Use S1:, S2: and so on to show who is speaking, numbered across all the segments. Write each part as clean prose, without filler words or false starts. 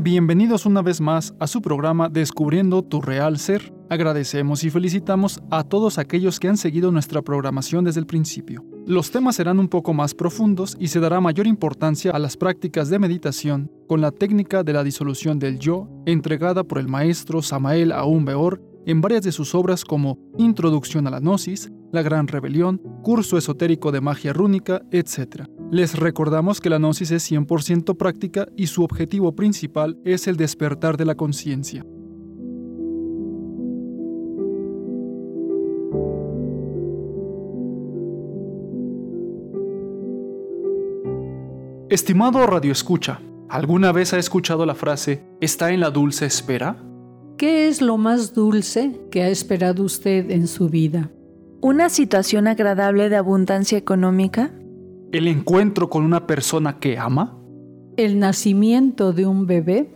S1: Bienvenidos una vez más a su programa Descubriendo tu Real Ser. Agradecemos y felicitamos a todos aquellos que han seguido nuestra programación desde el principio. Los temas serán un poco más profundos y se dará mayor importancia a las prácticas de meditación con la técnica de la disolución del yo, entregada por el maestro Samael Aun Weor en varias de sus obras como Introducción a la Gnosis, La Gran Rebelión, Curso Esotérico de Magia Rúnica, etc. Les recordamos que la Gnosis es 100% práctica y su objetivo principal es el despertar de la conciencia. Estimado radioescucha, ¿alguna vez ha escuchado la frase «está en la dulce espera»?
S2: ¿Qué es lo más dulce que ha esperado usted en su vida?
S3: ¿Una situación agradable de abundancia económica?
S1: ¿El encuentro con una persona que ama?
S2: ¿El nacimiento de un bebé?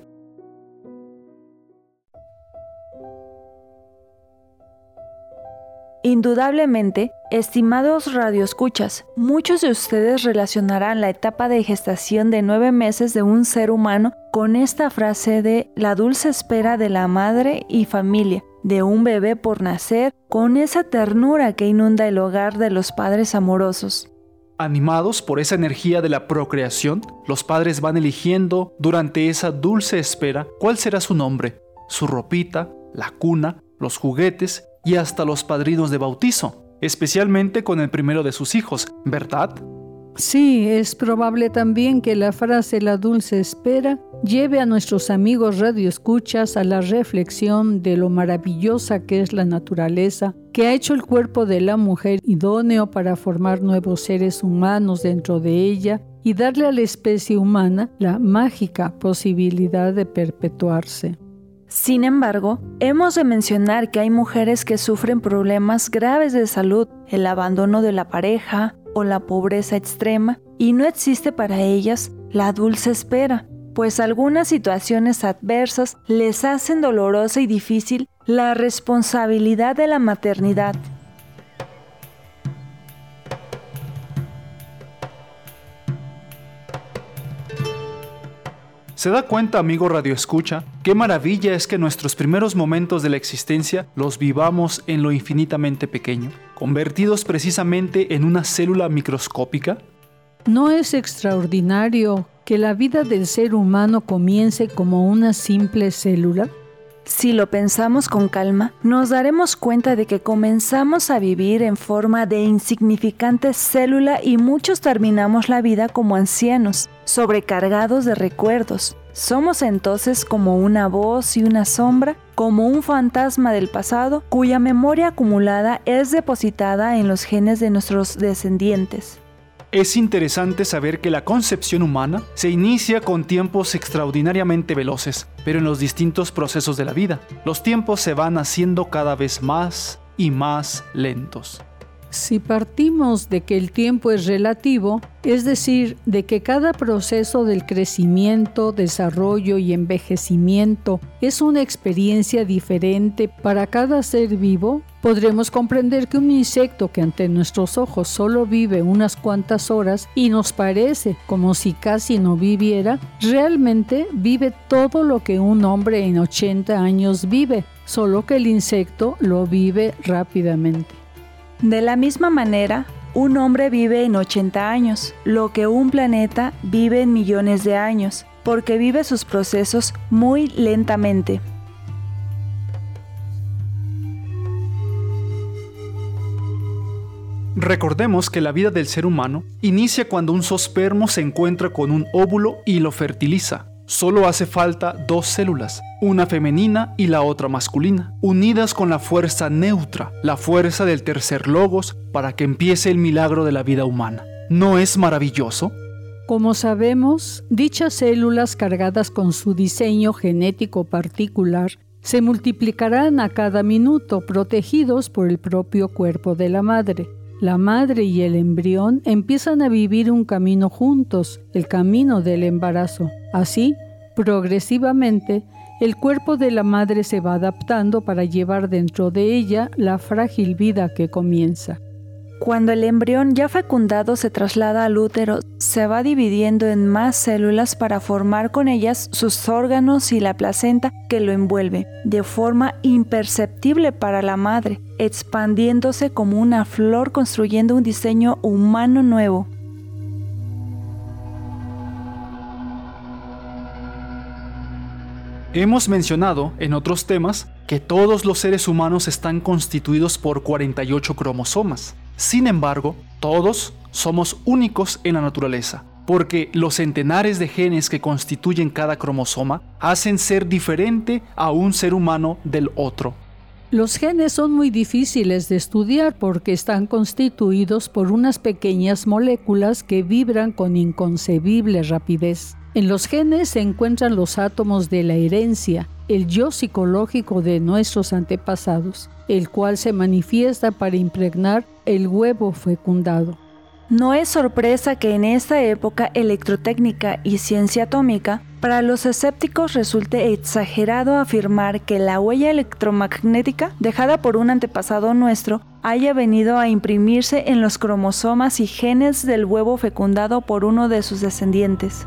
S3: Indudablemente, estimados radioescuchas, muchos de ustedes relacionarán la etapa de gestación de 9 meses de un ser humano con esta frase de la dulce espera de la madre y familia, de un bebé por nacer, con esa ternura que inunda el hogar de los padres amorosos.
S1: Animados por esa energía de la procreación, los padres van eligiendo durante esa dulce espera cuál será su nombre, su ropita, la cuna, los juguetes y hasta los padrinos de bautizo, especialmente con el primero de sus hijos, ¿verdad?
S2: Sí, es probable también que la frase «la dulce espera» lleve a nuestros amigos radioescuchas a la reflexión de lo maravillosa que es la naturaleza, que ha hecho el cuerpo de la mujer idóneo para formar nuevos seres humanos dentro de ella y darle a la especie humana la mágica posibilidad de perpetuarse.
S3: Sin embargo, hemos de mencionar que hay mujeres que sufren problemas graves de salud, el abandono de la pareja o la pobreza extrema, y no existe para ellas la dulce espera, pues algunas situaciones adversas les hacen dolorosa y difícil la responsabilidad de la maternidad.
S1: ¿Se da cuenta, amigo radioescucha, qué maravilla es que nuestros primeros momentos de la existencia los vivamos en lo infinitamente pequeño, convertidos precisamente en una célula microscópica?
S2: ¿No es extraordinario que la vida del ser humano comience como una simple célula?
S3: Si lo pensamos con calma, nos daremos cuenta de que comenzamos a vivir en forma de insignificante célula y muchos terminamos la vida como ancianos, sobrecargados de recuerdos. Somos entonces como una voz y una sombra, como un fantasma del pasado cuya memoria acumulada es depositada en los genes de nuestros descendientes.
S1: Es interesante saber que la concepción humana se inicia con tiempos extraordinariamente veloces, pero en los distintos procesos de la vida, los tiempos se van haciendo cada vez más y más lentos.
S2: Si partimos de que el tiempo es relativo, es decir, de que cada proceso del crecimiento, desarrollo y envejecimiento es una experiencia diferente para cada ser vivo, podremos comprender que un insecto que ante nuestros ojos solo vive unas cuantas horas y nos parece como si casi no viviera, realmente vive todo lo que un hombre en 80 años vive, solo que el insecto lo vive rápidamente.
S3: De la misma manera, un hombre vive en 80 años, lo que un planeta vive en millones de años, porque vive sus procesos muy lentamente.
S1: Recordemos que la vida del ser humano inicia cuando un zoospermo se encuentra con un óvulo y lo fertiliza. Solo hace falta 2 células, una femenina y la otra masculina, unidas con la fuerza neutra, la fuerza del tercer logos, para que empiece el milagro de la vida humana. ¿No es maravilloso?
S2: Como sabemos, dichas células cargadas con su diseño genético particular se multiplicarán a cada minuto, protegidos por el propio cuerpo de la madre. La madre y el embrión empiezan a vivir un camino juntos, el camino del embarazo. Así, progresivamente, el cuerpo de la madre se va adaptando para llevar dentro de ella la frágil vida que comienza.
S3: Cuando el embrión ya fecundado se traslada al útero, se va dividiendo en más células para formar con ellas sus órganos y la placenta que lo envuelve, de forma imperceptible para la madre, expandiéndose como una flor, construyendo un diseño humano nuevo.
S1: Hemos mencionado en otros temas que todos los seres humanos están constituidos por 48 cromosomas. Sin embargo, todos somos únicos en la naturaleza, porque los centenares de genes que constituyen cada cromosoma hacen ser diferente a un ser humano del otro.
S2: Los genes son muy difíciles de estudiar porque están constituidos por unas pequeñas moléculas que vibran con inconcebible rapidez. En los genes se encuentran los átomos de la herencia, el yo psicológico de nuestros antepasados, el cual se manifiesta para impregnar el huevo fecundado.
S3: No es sorpresa que en esta época electrotécnica y ciencia atómica, para los escépticos resulte exagerado afirmar que la huella electromagnética dejada por un antepasado nuestro haya venido a imprimirse en los cromosomas y genes del huevo fecundado por uno de sus descendientes.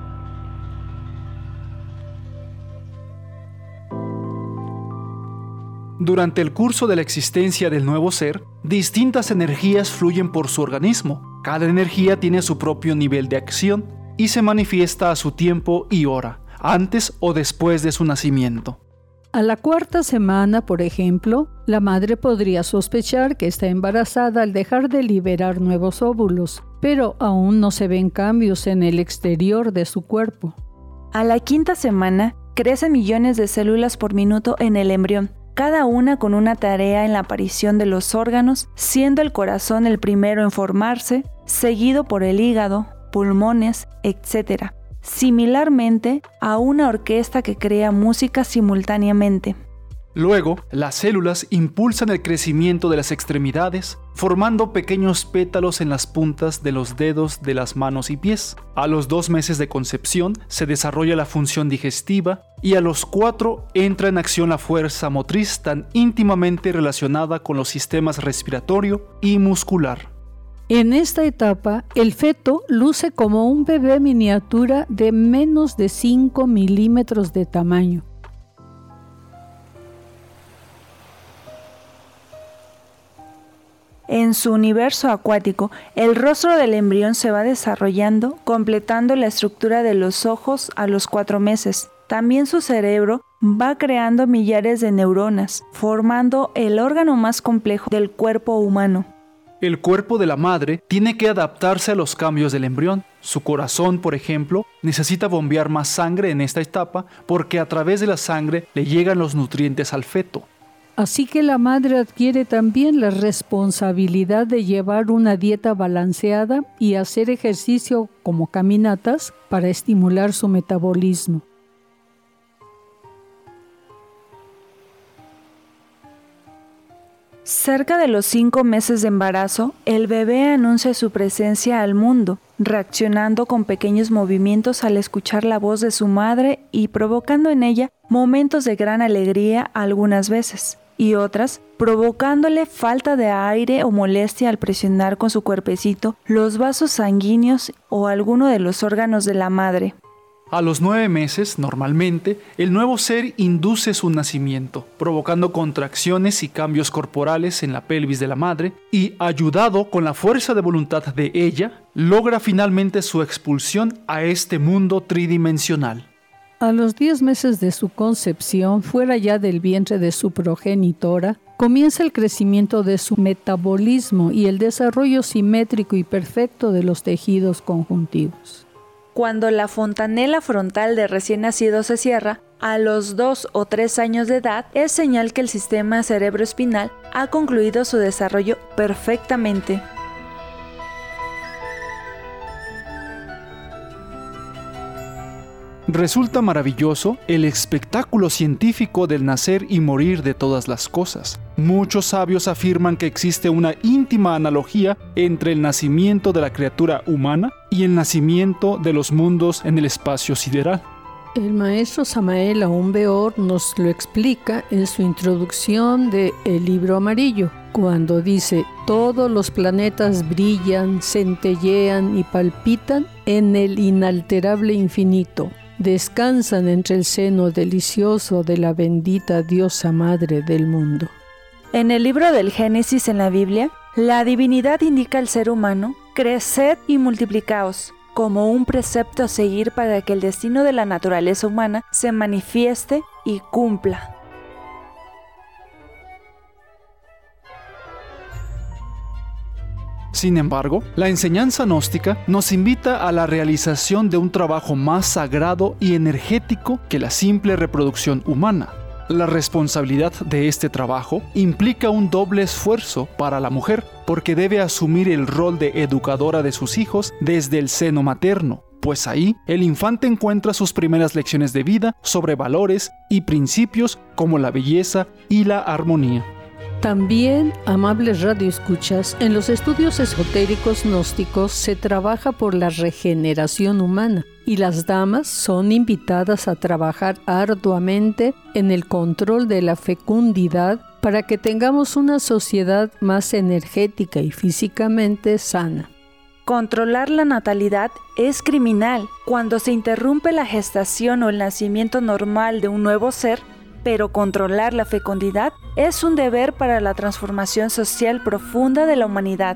S1: Durante el curso de la existencia del nuevo ser, distintas energías fluyen por su organismo. Cada energía tiene su propio nivel de acción y se manifiesta a su tiempo y hora, antes o después de su nacimiento.
S2: A la cuarta semana, por ejemplo, la madre podría sospechar que está embarazada al dejar de liberar nuevos óvulos, pero aún no se ven cambios en el exterior de su cuerpo.
S3: A la quinta semana, crecen millones de células por minuto en el embrión, cada una con una tarea en la aparición de los órganos, siendo el corazón el primero en formarse, seguido por el hígado, pulmones, etc., similarmente a una orquesta que crea música simultáneamente.
S1: Luego, las células impulsan el crecimiento de las extremidades, formando pequeños pétalos en las puntas de los dedos de las manos y pies. A los 2 meses de concepción se desarrolla la función digestiva y a los 4 entra en acción la fuerza motriz tan íntimamente relacionada con los sistemas respiratorio y muscular.
S2: En esta etapa, el feto luce como un bebé miniatura de menos de 5 milímetros de tamaño.
S3: En su universo acuático, el rostro del embrión se va desarrollando, completando la estructura de los ojos a los 4 meses. También su cerebro va creando millares de neuronas, formando el órgano más complejo del cuerpo humano.
S1: El cuerpo de la madre tiene que adaptarse a los cambios del embrión. Su corazón, por ejemplo, necesita bombear más sangre en esta etapa porque a través de la sangre le llegan los nutrientes al feto.
S2: Así que la madre adquiere también la responsabilidad de llevar una dieta balanceada y hacer ejercicio como caminatas para estimular su metabolismo.
S3: Cerca de los 5 meses de embarazo, el bebé anuncia su presencia al mundo, reaccionando con pequeños movimientos al escuchar la voz de su madre y provocando en ella momentos de gran alegría algunas veces, y otras provocándole falta de aire o molestia al presionar con su cuerpecito los vasos sanguíneos o alguno de los órganos de la madre.
S1: A los 9 meses, normalmente, el nuevo ser induce su nacimiento, provocando contracciones y cambios corporales en la pelvis de la madre y, ayudado con la fuerza de voluntad de ella, logra finalmente su expulsión a este mundo tridimensional.
S2: A los 10 meses de su concepción, fuera ya del vientre de su progenitora, comienza el crecimiento de su metabolismo y el desarrollo simétrico y perfecto de los tejidos conjuntivos.
S3: Cuando la fontanela frontal de recién nacido se cierra, a los 2 o 3 años de edad, es señal que el sistema cerebroespinal ha concluido su desarrollo perfectamente.
S1: Resulta maravilloso el espectáculo científico del nacer y morir de todas las cosas. Muchos sabios afirman que existe una íntima analogía entre el nacimiento de la criatura humana y el nacimiento de los mundos en el espacio sideral.
S2: El maestro Samael Aún Weor nos lo explica en su introducción de El Libro Amarillo, cuando dice: todos los planetas brillan, centellean y palpitan en el inalterable infinito. Descansan entre el seno delicioso de la bendita Diosa Madre del mundo.
S3: En el libro del Génesis en la Biblia, la divinidad indica al ser humano: creced y multiplicaos, como un precepto a seguir para que el destino de la naturaleza humana se manifieste y cumpla.
S1: Sin embargo, la enseñanza gnóstica nos invita a la realización de un trabajo más sagrado y energético que la simple reproducción humana. La responsabilidad de este trabajo implica un doble esfuerzo para la mujer, porque debe asumir el rol de educadora de sus hijos desde el seno materno, pues ahí el infante encuentra sus primeras lecciones de vida sobre valores y principios como la belleza y la armonía.
S2: También, amables radioescuchas, en los estudios esotéricos gnósticos se trabaja por la regeneración humana y las damas son invitadas a trabajar arduamente en el control de la fecundidad para que tengamos una sociedad más energética y físicamente sana.
S3: Controlar la natalidad es criminal. Cuando se interrumpe la gestación o el nacimiento normal de un nuevo ser, pero controlar la fecundidad es un deber para la transformación social profunda de la humanidad.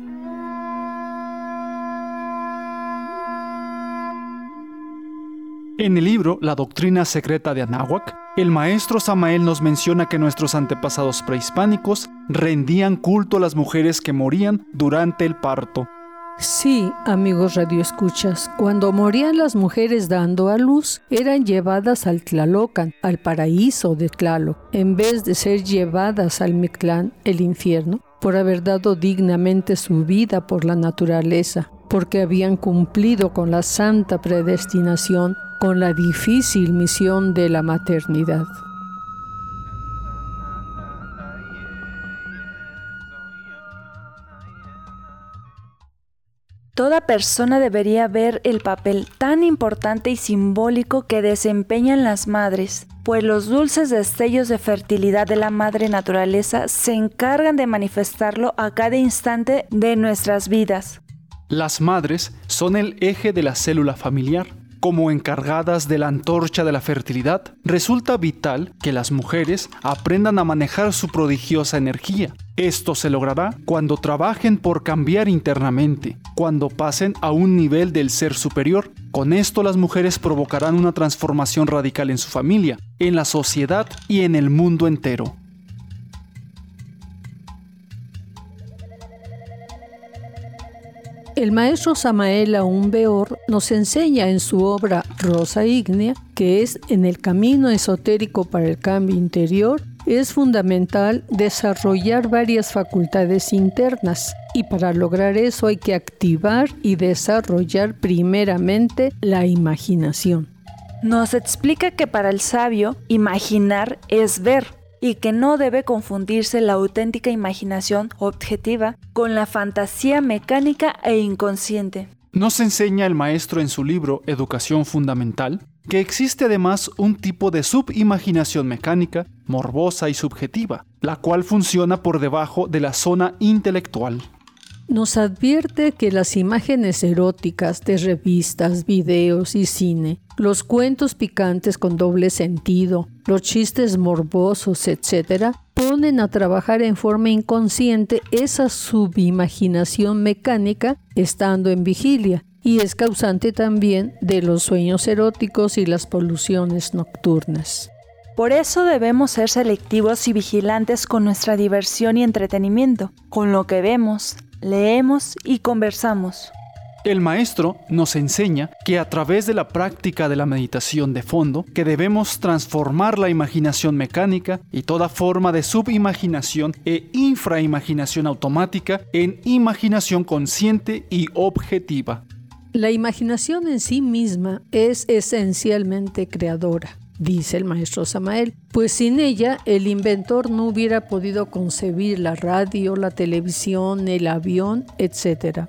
S1: En el libro La doctrina secreta de Anáhuac, el maestro Samael nos menciona que nuestros antepasados prehispánicos rendían culto a las mujeres que morían durante el parto.
S2: Sí, amigos radioescuchas, cuando morían las mujeres dando a luz, eran llevadas al Tlalocan, al paraíso de Tlaloc, en vez de ser llevadas al Mictlán, el infierno, por haber dado dignamente su vida por la naturaleza, porque habían cumplido con la santa predestinación, con la difícil misión de la maternidad.
S3: Toda persona debería ver el papel tan importante y simbólico que desempeñan las madres, pues los dulces destellos de fertilidad de la madre naturaleza se encargan de manifestarlo a cada instante de nuestras vidas.
S1: Las madres son el eje de la célula familiar. Como encargadas de la antorcha de la fertilidad, resulta vital que las mujeres aprendan a manejar su prodigiosa energía. Esto se logrará cuando trabajen por cambiar internamente, cuando pasen a un nivel del ser superior. Con esto las mujeres provocarán una transformación radical en su familia, en la sociedad y en el mundo entero.
S2: El maestro Samael Aún Weor nos enseña en su obra Rosa Ígnea que en el camino esotérico para el cambio interior es fundamental desarrollar varias facultades internas y para lograr eso hay que activar y desarrollar primeramente la imaginación.
S3: Nos explica que para el sabio, imaginar es ver, y que no debe confundirse la auténtica imaginación objetiva con la fantasía mecánica e inconsciente.
S1: Nos enseña el maestro en su libro Educación Fundamental que existe además un tipo de subimaginación mecánica, morbosa y subjetiva, la cual funciona por debajo de la zona intelectual.
S2: Nos advierte que las imágenes eróticas de revistas, videos y cine, los cuentos picantes con doble sentido, los chistes morbosos, etc., ponen a trabajar en forma inconsciente esa subimaginación mecánica estando en vigilia y es causante también de los sueños eróticos y las poluciones nocturnas.
S3: Por eso debemos ser selectivos y vigilantes con nuestra diversión y entretenimiento, con lo que vemos, leemos y conversamos.
S1: El maestro nos enseña que a través de la práctica de la meditación de fondo, que debemos transformar la imaginación mecánica y toda forma de subimaginación e infraimaginación automática en imaginación consciente y objetiva.
S2: La imaginación en sí misma es esencialmente creadora, dice el maestro Samael, pues sin ella el inventor no hubiera podido concebir la radio, la televisión, el avión, etc.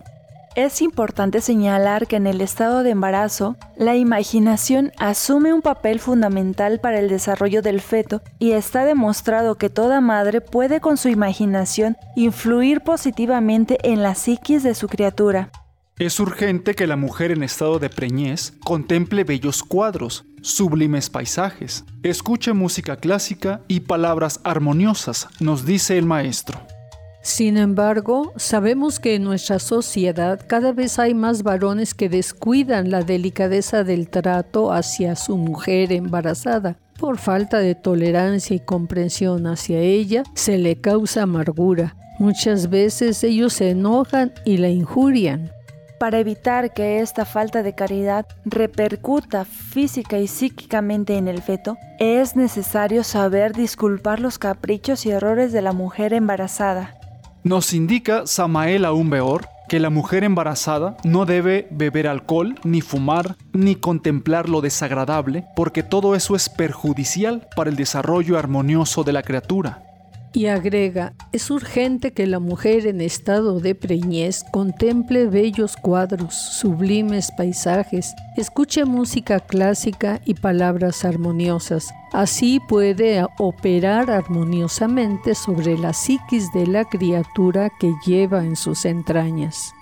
S3: Es importante señalar que en el estado de embarazo, la imaginación asume un papel fundamental para el desarrollo del feto y está demostrado que toda madre puede con su imaginación influir positivamente en la psiquis de su criatura.
S1: Es urgente que la mujer en estado de preñez contemple bellos cuadros, sublimes paisajes, escuche música clásica y palabras armoniosas, nos dice el maestro.
S2: Sin embargo, sabemos que en nuestra sociedad cada vez hay más varones que descuidan la delicadeza del trato hacia su mujer embarazada. Por falta de tolerancia y comprensión hacia ella, se le causa amargura. Muchas veces ellos se enojan y la injurian.
S3: Para evitar que esta falta de caridad repercuta física y psíquicamente en el feto, es necesario saber disculpar los caprichos y errores de la mujer embarazada.
S1: Nos indica Samael Aún Weor que la mujer embarazada no debe beber alcohol, ni fumar, ni contemplar lo desagradable, porque todo eso es perjudicial para el desarrollo armonioso de la criatura.
S2: Y agrega, es urgente que la mujer en estado de preñez contemple bellos cuadros, sublimes paisajes, escuche música clásica y palabras armoniosas. Así puede operar armoniosamente sobre la psiquis de la criatura que lleva en sus entrañas.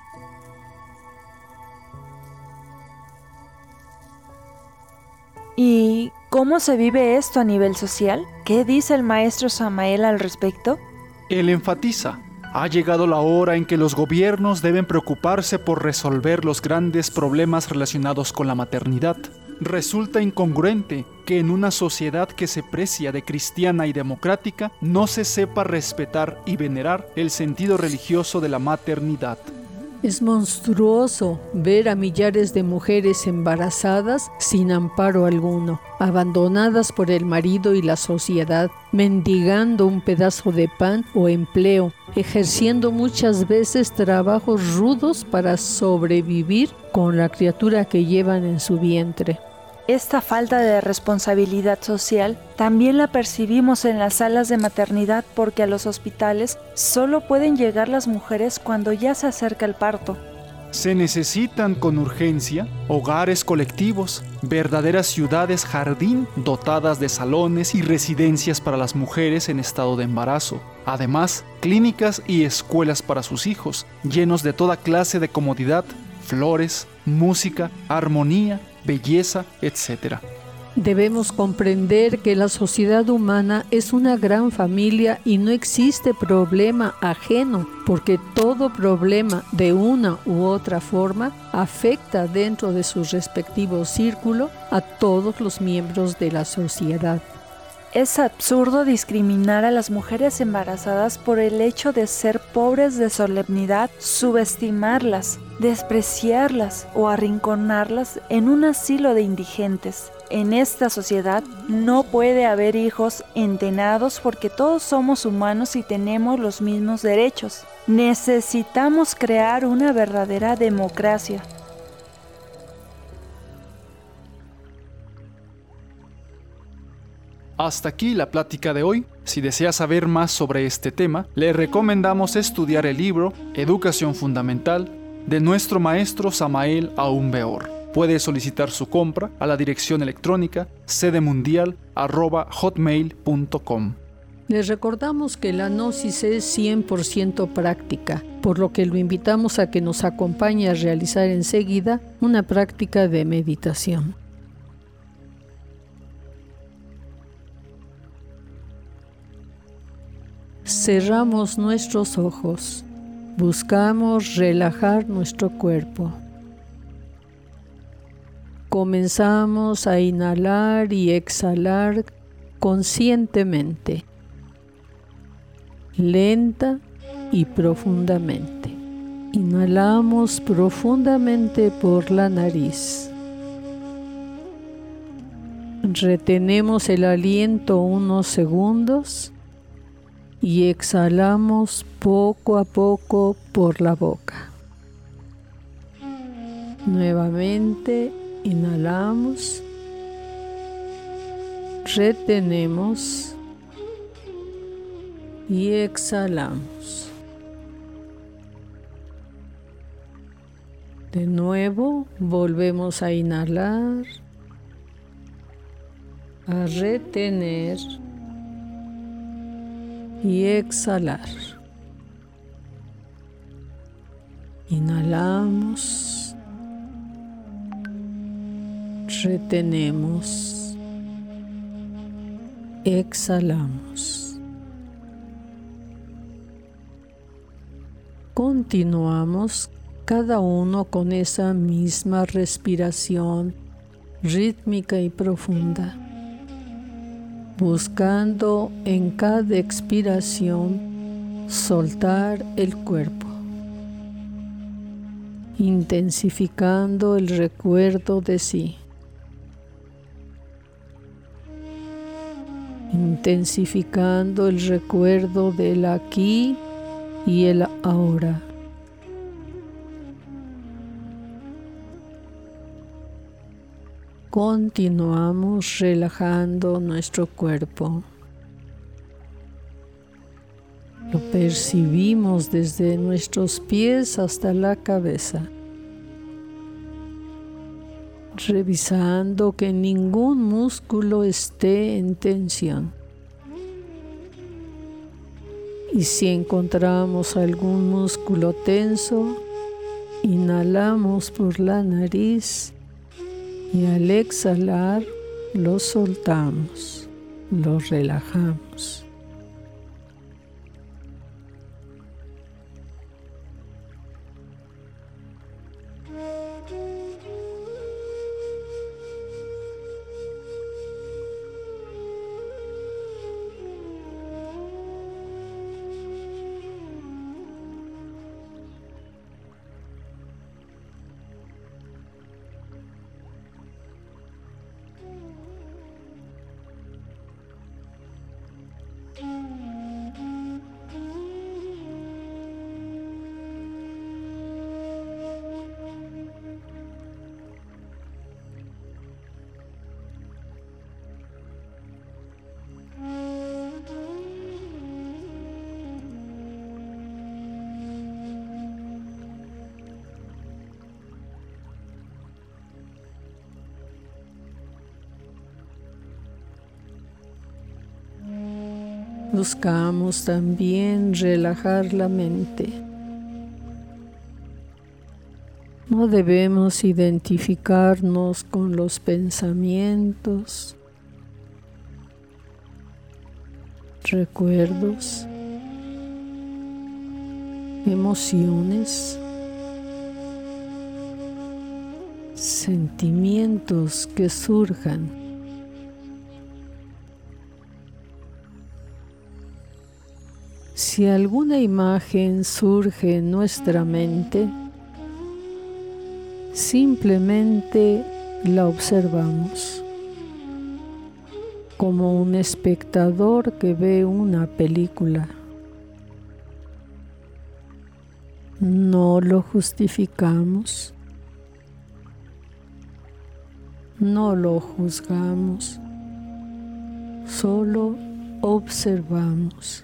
S3: ¿Y cómo se vive esto a nivel social? ¿Qué dice el maestro Samael al respecto?
S1: Él enfatiza, ha llegado la hora en que los gobiernos deben preocuparse por resolver los grandes problemas relacionados con la maternidad. Resulta incongruente que en una sociedad que se precia de cristiana y democrática no se sepa respetar y venerar el sentido religioso de la maternidad.
S2: Es monstruoso ver a millares de mujeres embarazadas sin amparo alguno, abandonadas por el marido y la sociedad, mendigando un pedazo de pan o empleo, ejerciendo muchas veces trabajos rudos para sobrevivir con la criatura que llevan en su vientre.
S3: Esta falta de responsabilidad social también la percibimos en las salas de maternidad porque a los hospitales solo pueden llegar las mujeres cuando ya se acerca el parto.
S1: Se necesitan con urgencia hogares colectivos, verdaderas ciudades jardín dotadas de salones y residencias para las mujeres en estado de embarazo. Además, clínicas y escuelas para sus hijos, llenos de toda clase de comodidad, flores, música, armonía, belleza, etc.
S2: Debemos comprender que la sociedad humana es una gran familia y no existe problema ajeno, porque todo problema de una u otra forma afecta dentro de su respectivo círculo a todos los miembros de la sociedad.
S3: Es absurdo discriminar a las mujeres embarazadas por el hecho de ser pobres de solemnidad, subestimarlas, despreciarlas o arrinconarlas en un asilo de indigentes. En esta sociedad no puede haber hijos entenados porque todos somos humanos y tenemos los mismos derechos. Necesitamos crear una verdadera democracia.
S1: Hasta aquí la plática de hoy. Si desea saber más sobre este tema, le recomendamos estudiar el libro Educación Fundamental de nuestro maestro Samael Aún Weor. Puede solicitar su compra a la dirección electrónica sedemundial@hotmail.com.
S2: Les recordamos que la gnosis es 100% práctica, por lo que lo invitamos a que nos acompañe a realizar enseguida una práctica de meditación. Cerramos nuestros ojos. Buscamos relajar nuestro cuerpo. Comenzamos a inhalar y exhalar conscientemente, lenta y profundamente. Inhalamos profundamente por la nariz. Retenemos el aliento unos segundos y exhalamos poco a poco por la boca. Nuevamente inhalamos, retenemos y exhalamos. De nuevo, volvemos a inhalar, a retener y exhalar. Inhalamos, retenemos, exhalamos. Continuamos cada uno con esa misma respiración rítmica y profunda, buscando en cada expiración soltar el cuerpo, intensificando el recuerdo de sí, intensificando el recuerdo del aquí y el ahora. Continuamos relajando nuestro cuerpo. Lo percibimos desde nuestros pies hasta la cabeza, revisando que ningún músculo esté en tensión. Y si encontramos algún músculo tenso, inhalamos por la nariz y al exhalar lo soltamos, lo relajamos. Buscamos también relajar la mente. No debemos identificarnos con los pensamientos, recuerdos, emociones, sentimientos que surjan. Si alguna imagen surge en nuestra mente, simplemente la observamos, como un espectador que ve una película. No lo justificamos, no lo juzgamos, solo observamos.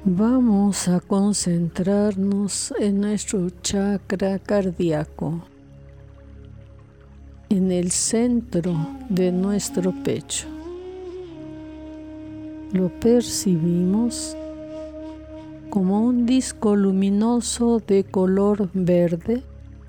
S2: Vamos a concentrarnos en nuestro chakra cardíaco, en el centro de nuestro pecho. Lo percibimos como un disco luminoso de color verde,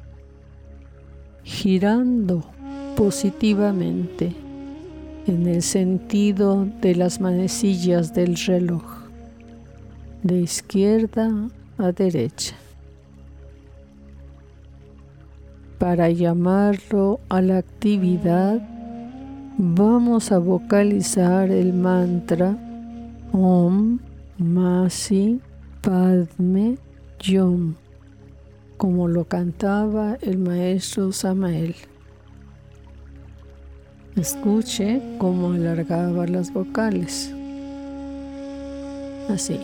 S2: girando positivamente en el sentido de las manecillas del reloj, de izquierda a derecha. Para llamarlo a la actividad, vamos a vocalizar el mantra Om Masi Padme Yom, como lo cantaba el maestro Samael. Escuche cómo alargaba las vocales. Así.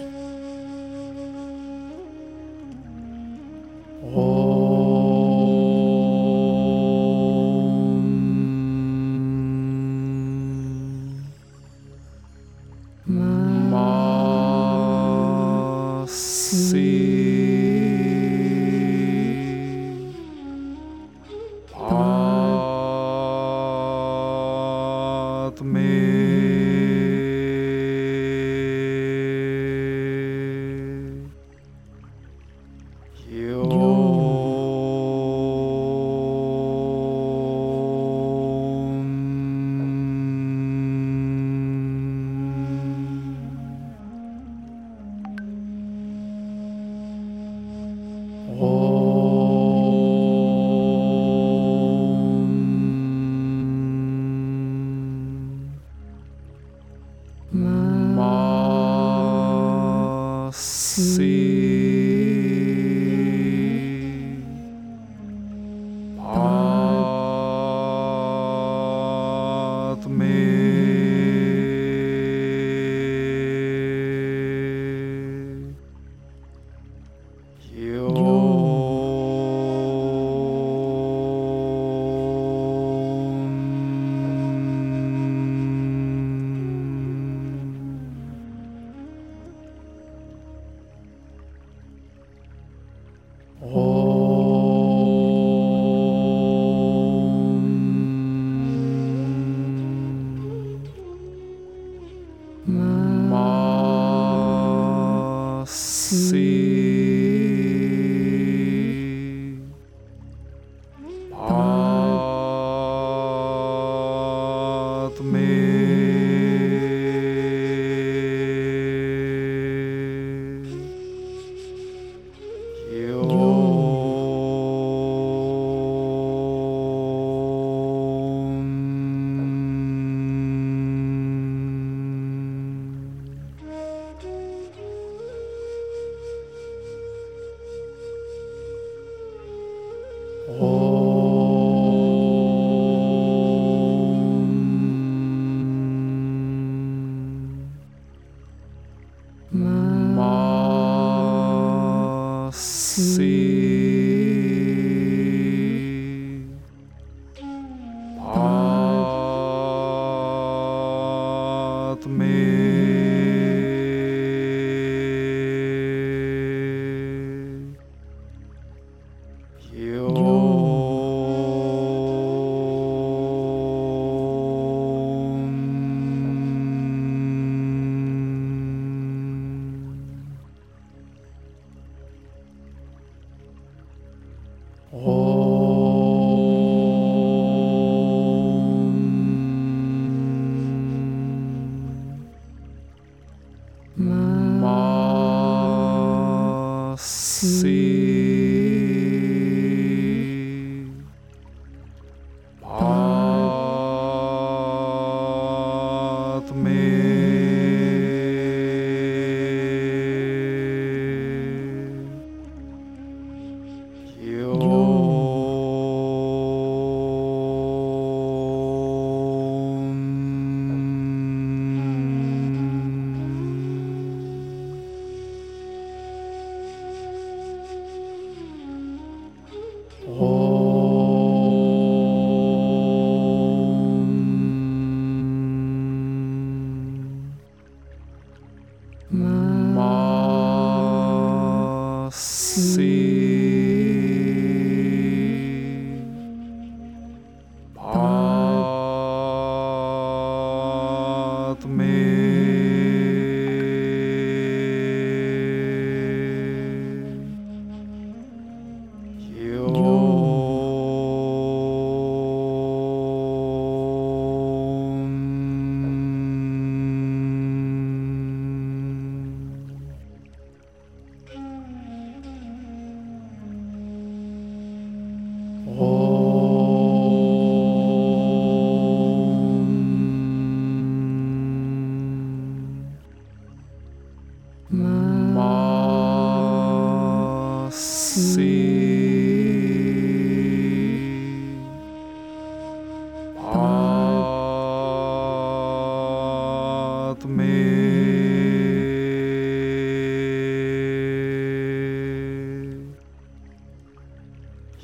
S1: Yo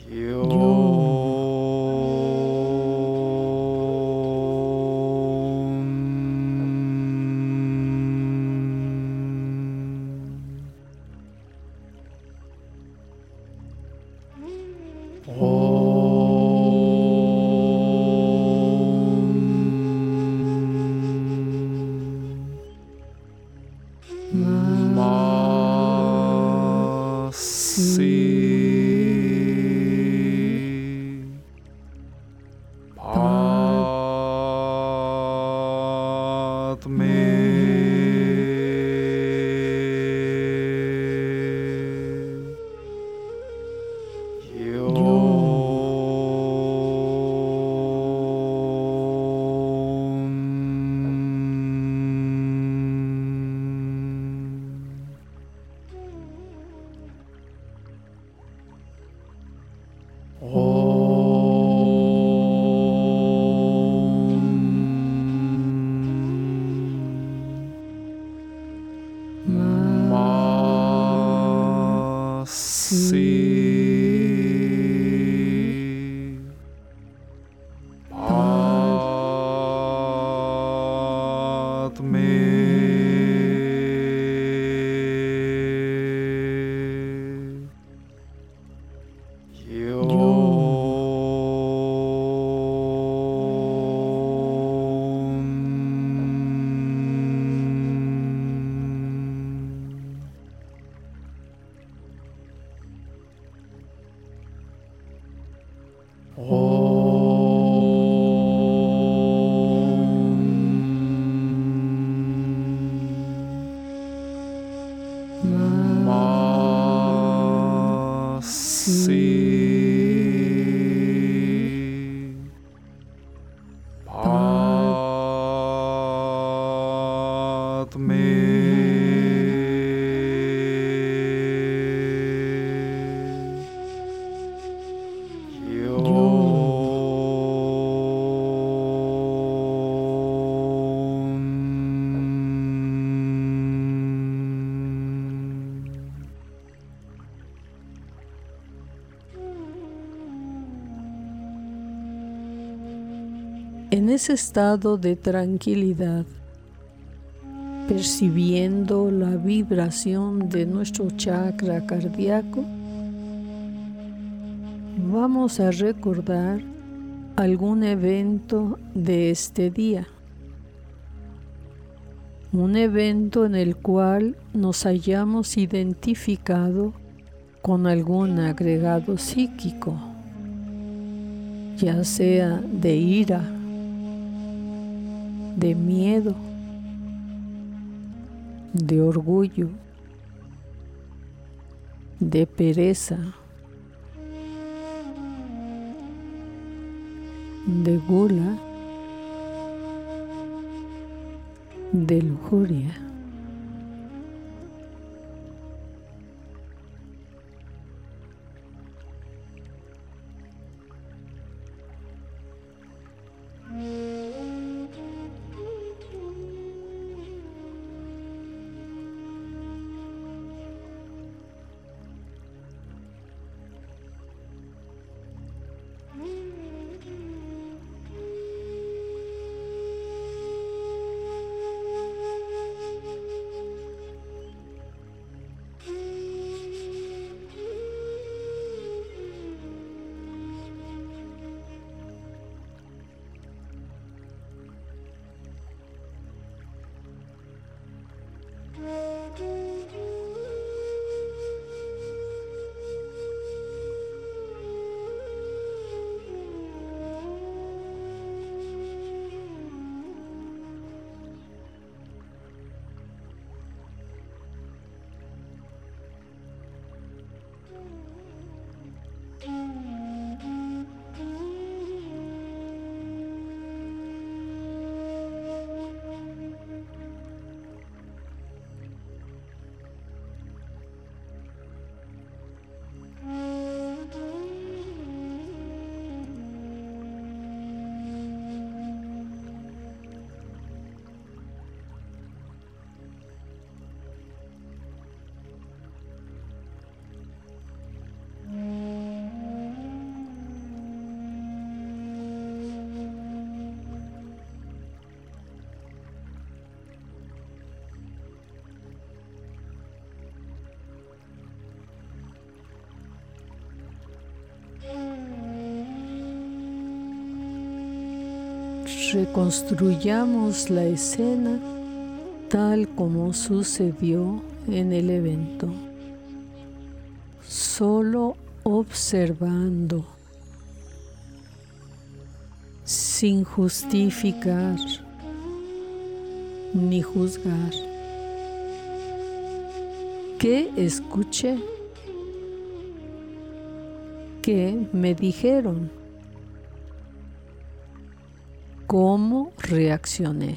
S2: En ese estado de tranquilidad, percibiendo la vibración de nuestro chakra cardíaco, vamos a recordar algún evento de este día. Un evento en el cual nos hayamos identificado con algún agregado psíquico, ya sea de ira, de miedo, de orgullo, de pereza, de gula, de lujuria. Reconstruyamos la escena tal como sucedió en el evento, solo observando, sin justificar ni juzgar. ¿Qué escuché? ¿Qué me dijeron? ¿Cómo reaccioné?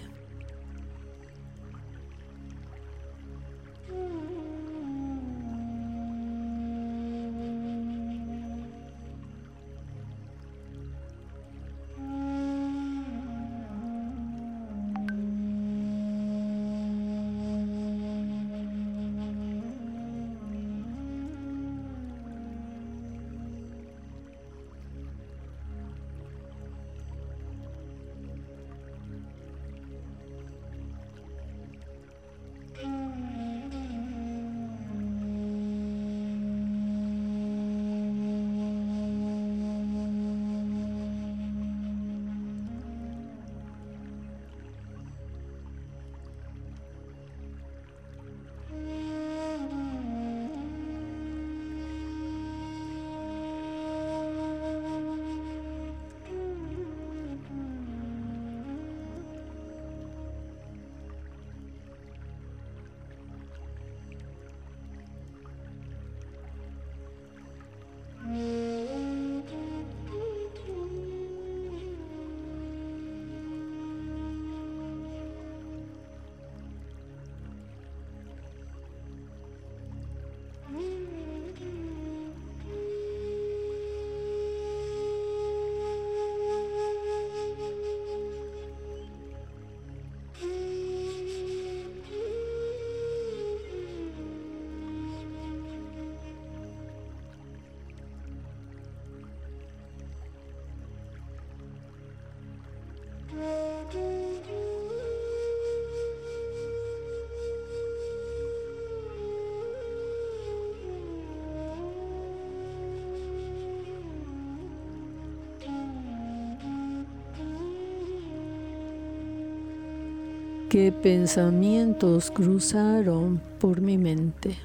S2: ¿Qué pensamientos cruzaron por mi mente?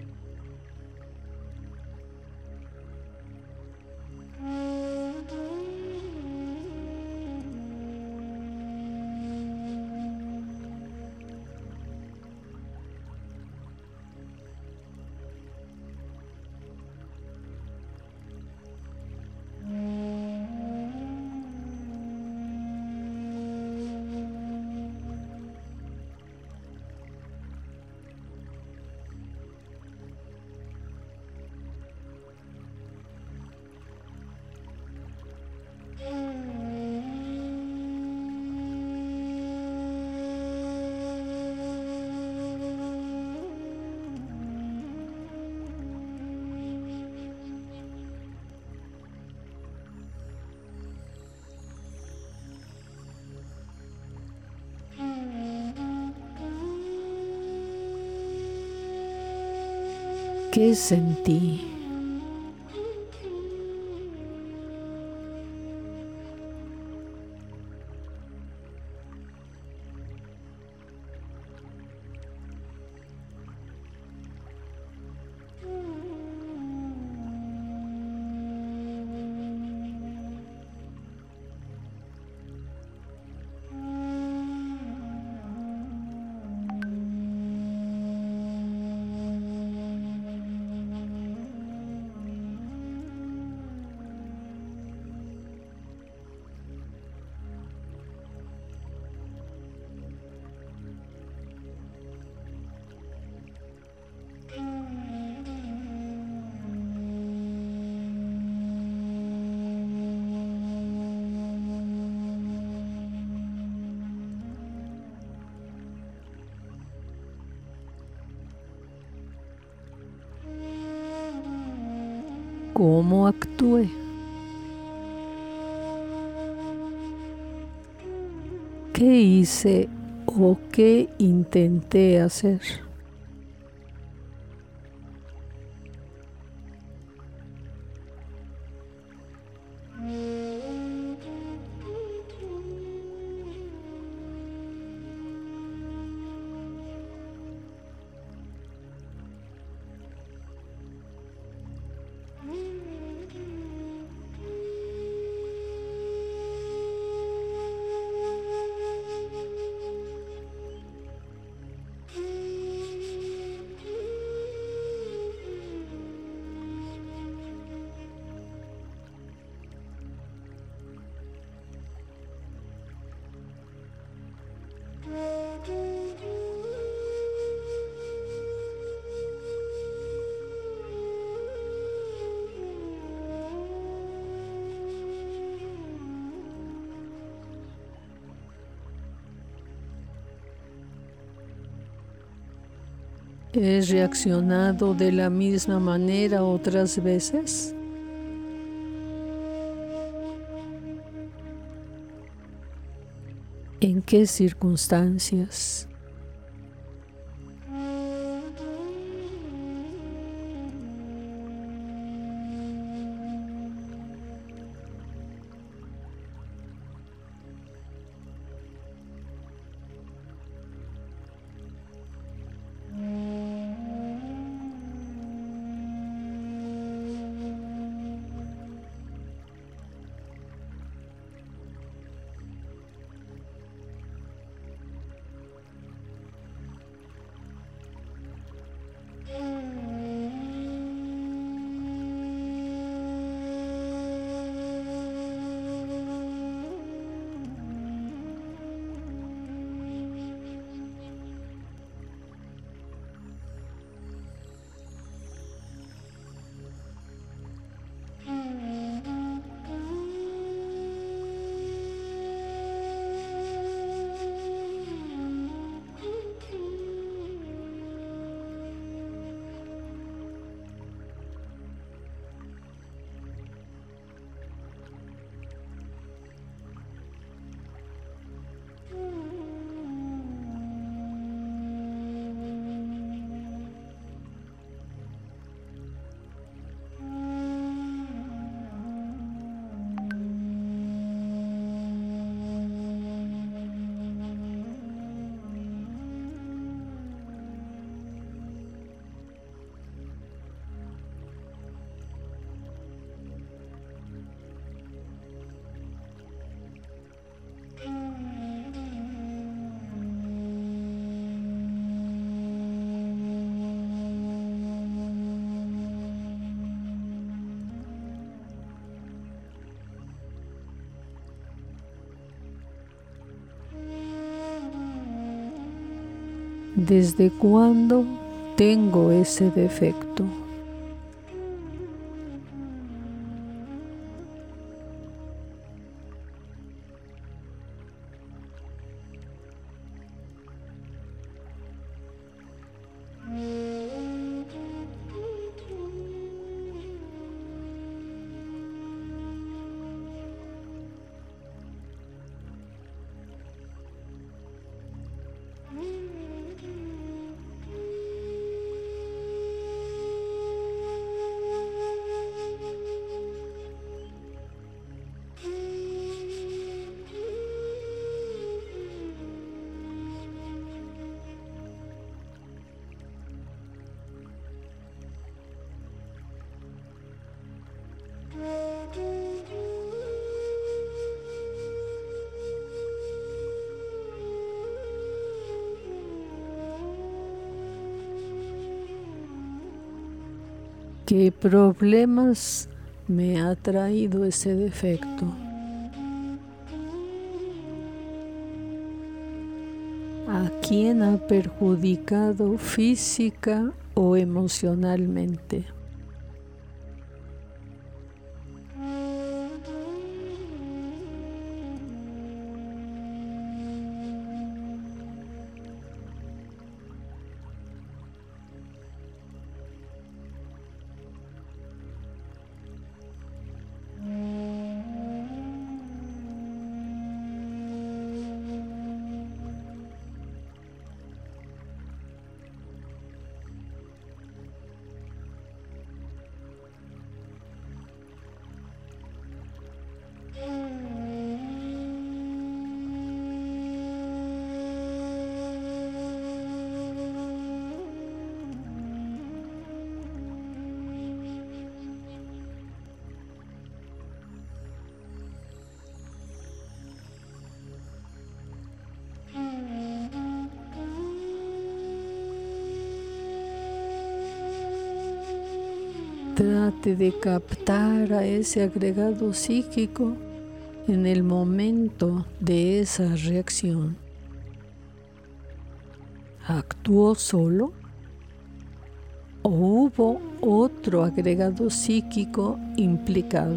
S2: ¿Qué sentí? ¿Cómo actué? ¿Qué hice o qué intenté hacer? ¿He reaccionado de la misma manera otras veces? ¿En qué circunstancias? ¿Desde cuándo tengo ese defecto? ¿Qué problemas me ha traído ese defecto? ¿A quién ha perjudicado física o emocionalmente? Trate de captar a ese agregado psíquico en el momento de esa reacción. ¿Actuó solo? ¿O hubo otro agregado psíquico implicado?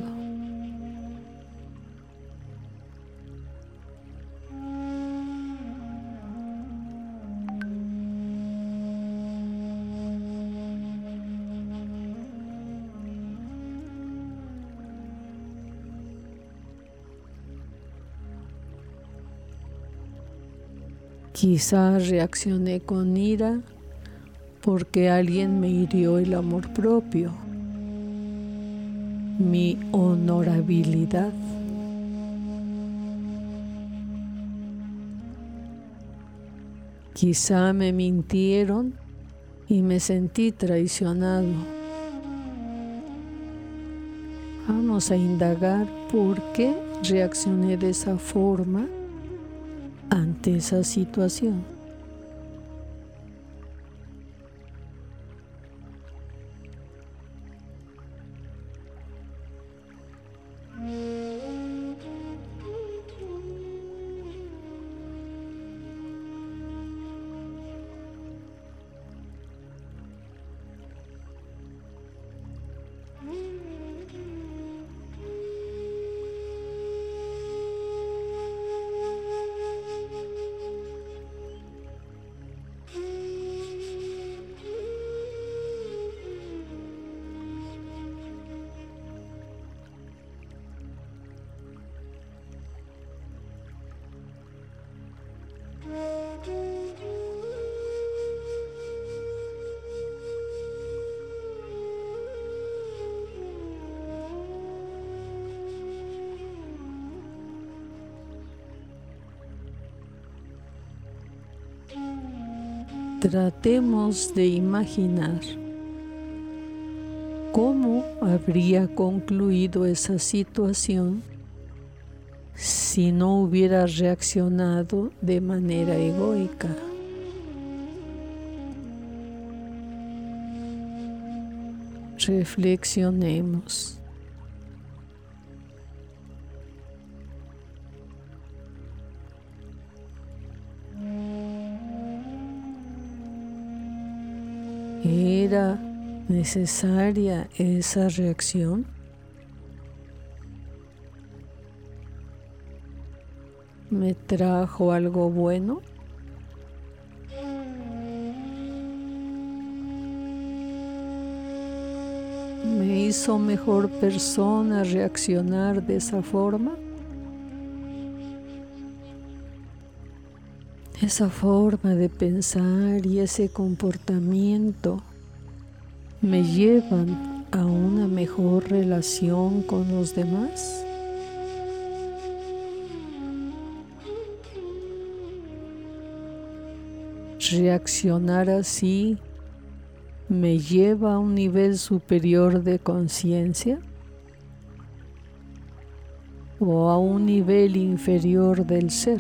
S2: Quizá reaccioné con ira porque alguien me hirió el amor propio, mi honorabilidad. Quizá me mintieron y me sentí traicionado. Vamos a indagar por qué reaccioné de esa forma ante esa situación. Tratemos de imaginar cómo habría concluido esa situación si no hubiera reaccionado de manera egoica. Reflexionemos. ¿Era necesaria esa reacción? ¿Me trajo algo bueno? ¿Me hizo mejor persona reaccionar de esa forma? Esa forma de pensar y ese comportamiento me llevan a una mejor relación con los demás. Reaccionar así me lleva a un nivel superior de conciencia o a un nivel inferior del ser.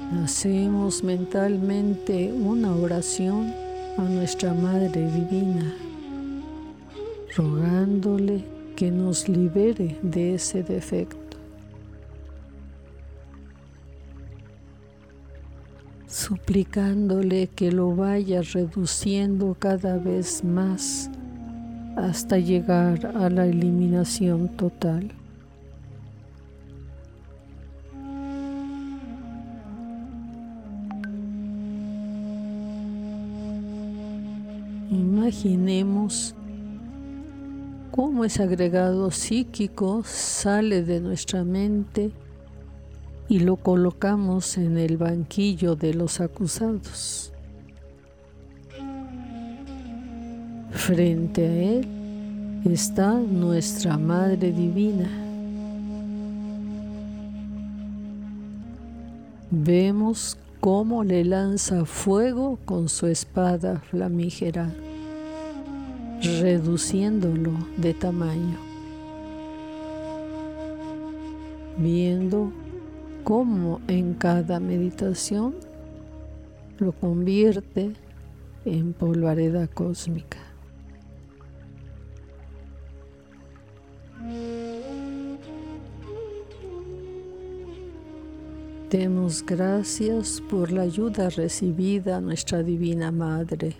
S2: Hacemos mentalmente una oración a nuestra Madre Divina, rogándole que nos libere de ese defecto, suplicándole que lo vaya reduciendo cada vez más hasta llegar a la eliminación total. Imaginemos cómo ese agregado psíquico sale de nuestra mente y lo colocamos en el banquillo de los acusados. Frente a él está nuestra Madre Divina. Vemos cómo le lanza fuego con su espada flamígera, reduciéndolo de tamaño, viendo cómo en cada meditación lo convierte en polvareda cósmica. Demos gracias por la ayuda recibida a nuestra Divina Madre.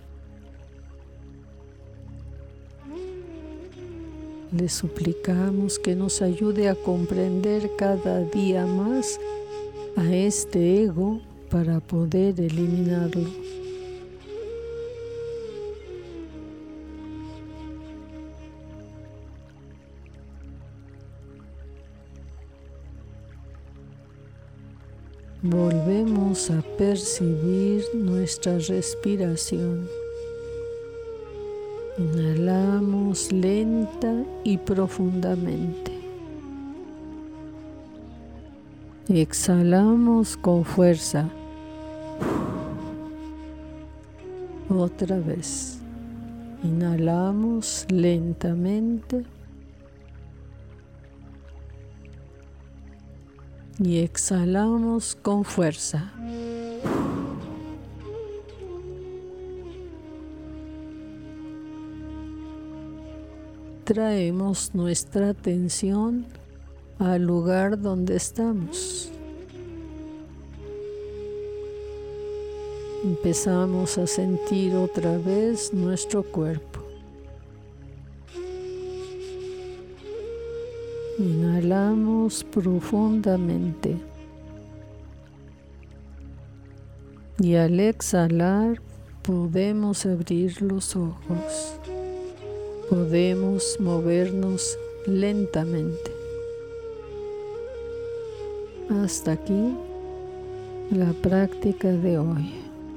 S2: Le suplicamos que nos ayude a comprender cada día más a este ego para poder eliminarlo. Volvemos a percibir nuestra respiración. Inhalamos lenta y profundamente. Exhalamos con fuerza. Otra vez. Inhalamos lentamente. Y exhalamos con fuerza. Traemos nuestra atención al lugar donde estamos. Empezamos a sentir otra vez nuestro cuerpo. Inhalamos profundamente y al exhalar podemos abrir los ojos, podemos movernos lentamente. Hasta aquí la práctica de hoy.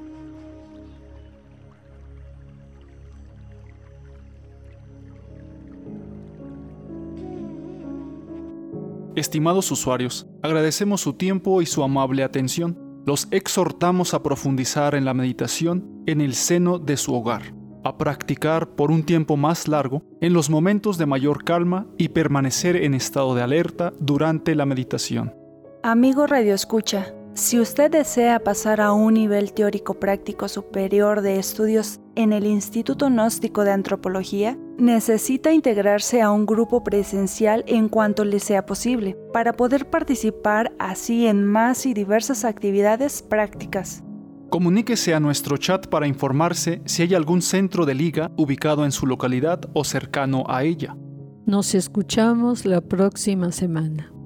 S1: Estimados usuarios, agradecemos su tiempo y su amable atención. Los exhortamos a profundizar en la meditación en el seno de su hogar, a practicar por un tiempo más largo en los momentos de mayor calma y permanecer en estado de alerta durante la meditación.
S3: Amigo Radio Escucha, si usted desea pasar a un nivel teórico práctico superior de estudios en el Instituto Gnóstico de Antropología, necesita integrarse a un grupo presencial en cuanto le sea posible, para poder participar así en más y diversas actividades prácticas.
S1: Comuníquese a nuestro chat para informarse si hay algún centro de liga ubicado en su localidad o cercano a ella.
S2: Nos escuchamos la próxima semana.